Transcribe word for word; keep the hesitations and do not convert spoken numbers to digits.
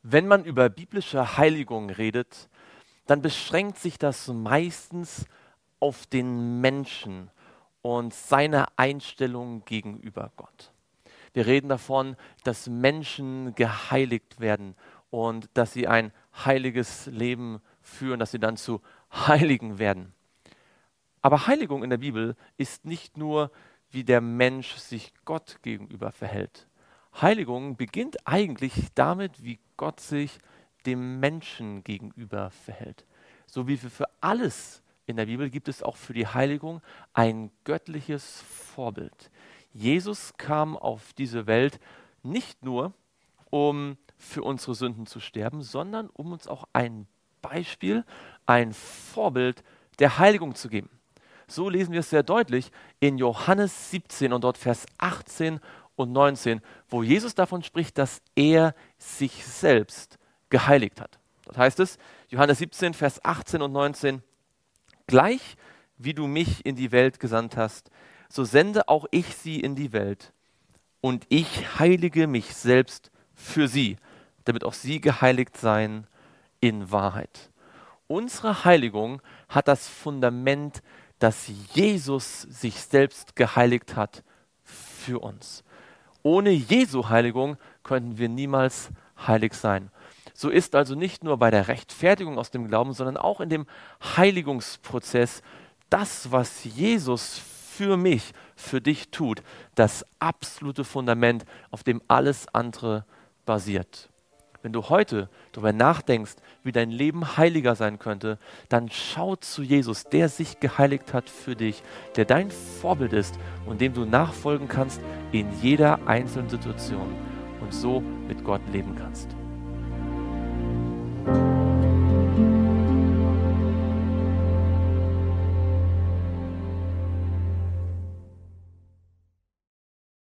Wenn man über biblische Heiligung redet, dann beschränkt sich das meistens auf den Menschen und seine Einstellung gegenüber Gott. Wir reden davon, dass Menschen geheiligt werden und dass sie ein heiliges Leben führen, dass sie dann zu Heiligen werden. Aber Heiligung in der Bibel ist nicht nur, wie der Mensch sich Gott gegenüber verhält. Heiligung beginnt eigentlich damit, wie Gott sich dem Menschen gegenüber verhält. So wie für alles in der Bibel gibt es auch für die Heiligung ein göttliches Vorbild. Jesus kam auf diese Welt nicht nur, um für unsere Sünden zu sterben, sondern um uns auch ein Beispiel, ein Vorbild der Heiligung zu geben. So lesen wir es sehr deutlich in Johannes siebzehn und dort Vers achtzehn und neunzehn, wo Jesus davon spricht, dass er sich selbst geheiligt hat. Dort heißt es, Johannes siebzehn, Vers achtzehn und neunzehn, gleich wie du mich in die Welt gesandt hast, so sende auch ich sie in die Welt. Und ich heilige mich selbst für sie, damit auch sie geheiligt seien in Wahrheit. Unsere Heiligung hat das Fundament, dass Jesus sich selbst geheiligt hat für uns. Ohne Jesu Heiligung könnten wir niemals heilig sein. So ist also nicht nur bei der Rechtfertigung aus dem Glauben, sondern auch in dem Heiligungsprozess das, was Jesus für mich, für dich tut, das absolute Fundament, auf dem alles andere basiert. Wenn du heute darüber nachdenkst, wie dein Leben heiliger sein könnte, dann schau zu Jesus, der sich geheiligt hat für dich, der dein Vorbild ist und dem du nachfolgen kannst in jeder einzelnen Situation und so mit Gott leben kannst.